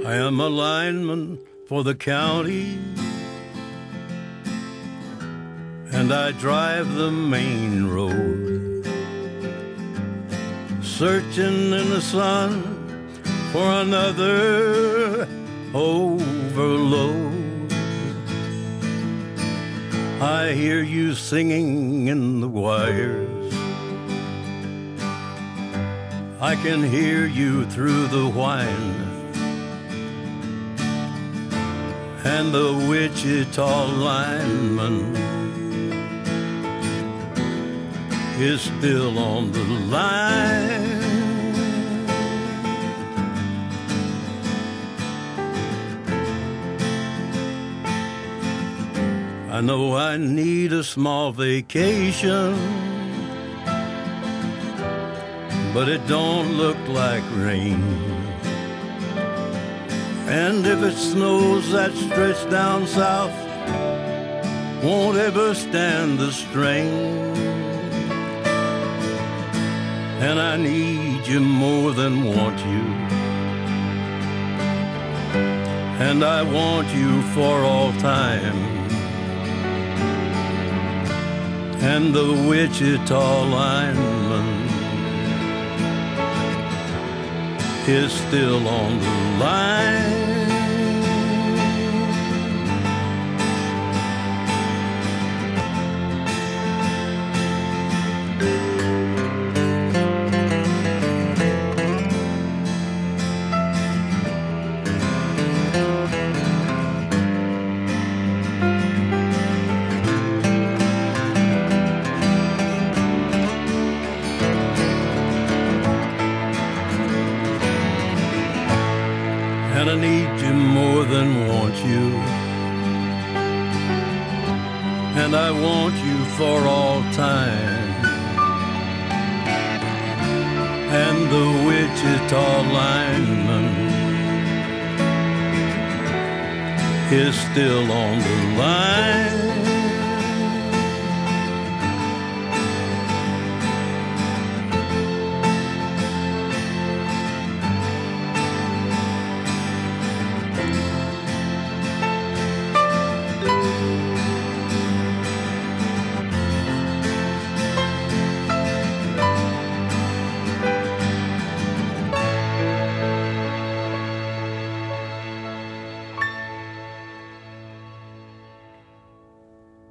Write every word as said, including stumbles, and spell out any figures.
I am a lineman for the county, and I drive the main road, searching in the sun for another overload. I hear you singing in the wires, I can hear you through the whine, and the Wichita lineman is still on the line. I know I need a small vacation, but it don't look like rain. And if it snows, that stretch down south won't ever stand the strain. And I need you more than want you, and I want you for all time. And the Wichita lineman is still on the line. And I need you more than want you, and I want you for all time. And the Wichita lineman is still on the line.